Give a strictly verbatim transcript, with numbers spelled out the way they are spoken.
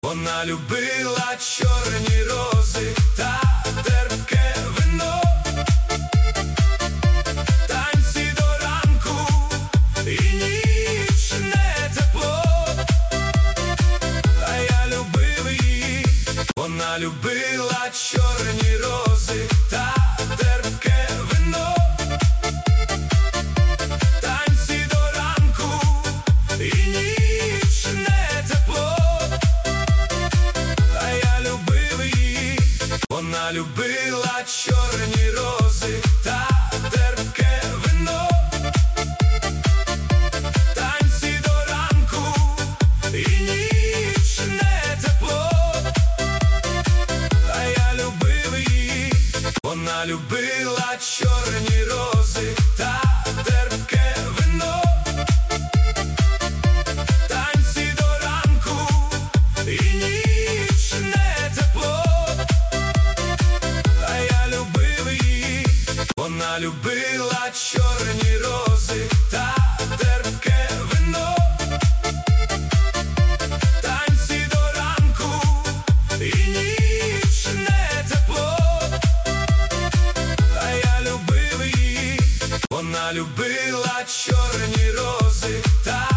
Вона любила чорні рози та терпке вино, танці до ранку і нічне тепло. А я любив її. Вона любила чорні рози та терпке вино, танці до ранку і нічне тепло. А я любив її. Вона любила чорні рози та терпке вино, танці до ранку і нічне тепло. А я любив її. Вона любила чорні рози та терпке вино, танці до ранку і нічне тепло. А я любив її. Вона любила чорні рози та терпке вино, танці до ранку і нічне тепло. А я любив її. Вона любила чорні рози та